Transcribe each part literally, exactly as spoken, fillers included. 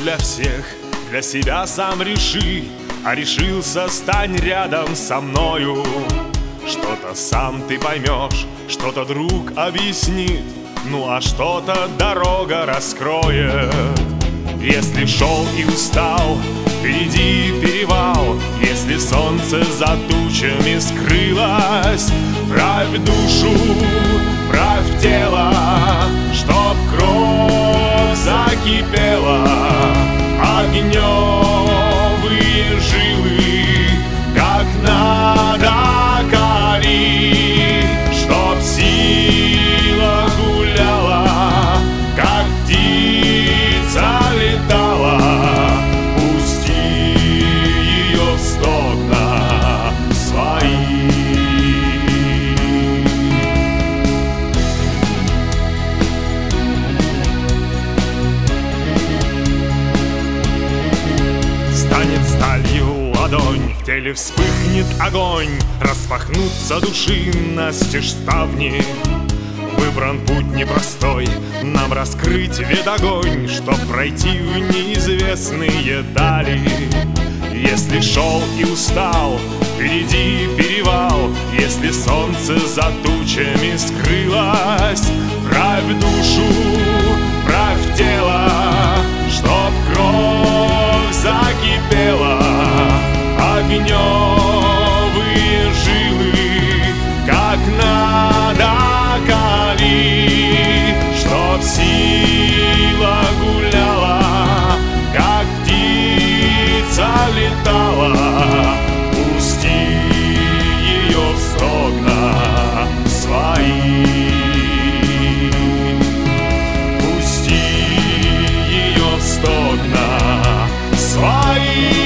для всех, для себя сам реши. А решился, стань рядом со мною. Что-то сам ты поймешь, что-то друг объяснит, ну а что-то дорога раскроет. Если шел и устал, впереди перевал. Если солнце за тучами скрылось, правь душу, правь тело, чтоб кровь закипела. Огневые жилы как надо кали, чтоб сила гуляла, как птица летала. Пусти ее в стогна свои. Станет сталью ладонь, в теле вспыхнет огонь, распахнутся души настежь ставни. Выбран путь непростой, нам раскрыть вет огонь, чтоб пройти в неизвестные дали. Если шел и устал, впереди перевал. Если солнце за тучами скрылось, правь душу, правь тело, чтоб кровь закипела. Огневые жилы как надо кали, чтоб сила гуляла, как птица летала. Пусти ее в стогна свои. Пусти ее в стогна свои.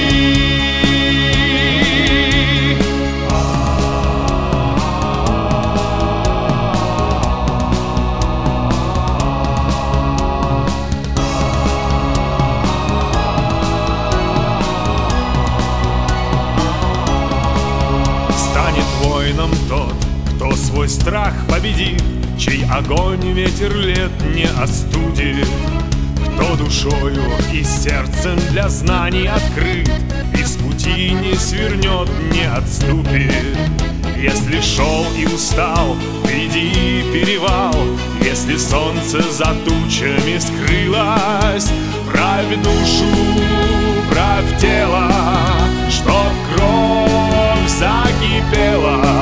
Воином тот, кто свой страх победит, чей огонь ветер лет не остудит, кто душою и сердцем для знаний открыт, и с пути не свернет, не отступит. Если шел и устал, впереди перевал. Если солнце за тучами скрылось, правь душу, правь тело, чтоб кровь закипела.